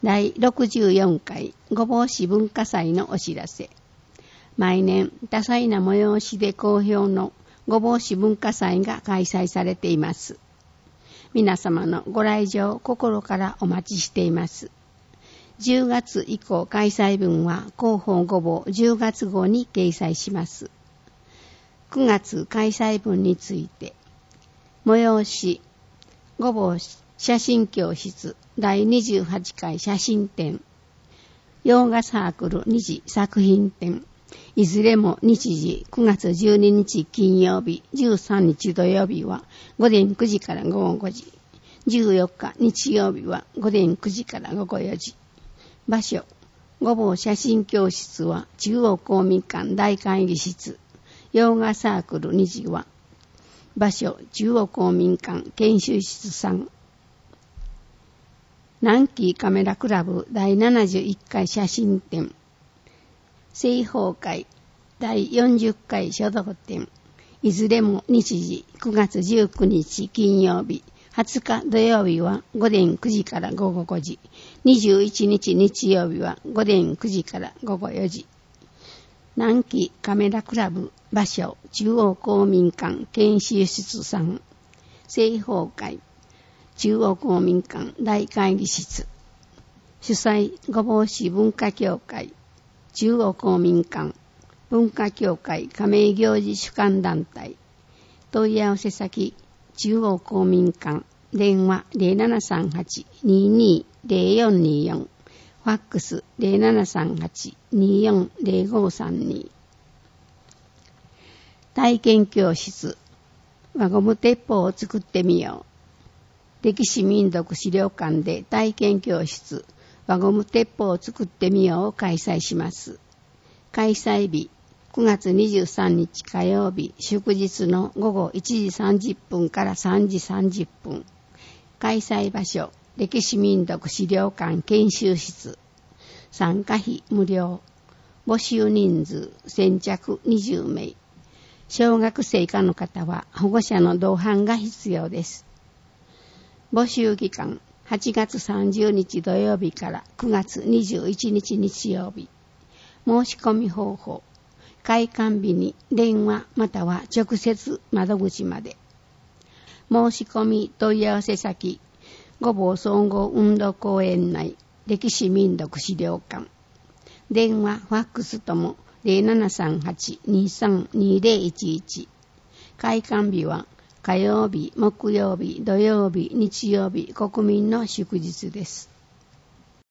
第64回御坊市文化祭のお知らせ。毎年多彩な催しで好評の御坊市文化祭が開催されています。皆様のご来場を心からお待ちしています。10月以降開催分は広報御坊10月号に掲載します。9月開催分について、催し御坊写真教室第28回写真展、洋画サークル2次作品展、いずれも日時9月12日金曜日、13日土曜日は午前9時から午後5時、14日日曜日は午前9時から午後4時。場所、御坊写真教室は中央公民館大会議室、洋画サークル2時は場所、中央公民館研修室3。南紀カメラクラブ第71回写真展、西方会第40回書道展、いずれも日時9月19日金曜日、20日土曜日は午前9時から午後5時、21日日曜日は午前9時から午後4時。南紀カメラクラブ場所、中央公民館研修室3、西方会中央公民館大会議室。主催御坊市文化協会中央公民館文化協会加盟行事主管団体。問い合わせ先中央公民館電話 0738-220424 ファックス 0738-240532。 体験教室輪ゴム鉄砲を作ってみよう。歴史民族資料館で体験教室輪ゴム鉄砲を作ってみようを開催します。開催日9月23日火曜日祝日の午後1時30分から3時30分。開催場所歴史民族資料館研修室。参加費無料。募集人数先着20名。小学生以下の方は保護者の同伴が必要です。募集期間8月30日土曜日から9月21日日曜日。申し込み方法、開館日に電話または直接窓口まで。申し込み問い合わせ先、御坊総合運動公園内歴史民族資料館。電話、ファックスとも 0738-232011。開館日は火曜日、木曜日、土曜日、日曜日、国民の祝日です。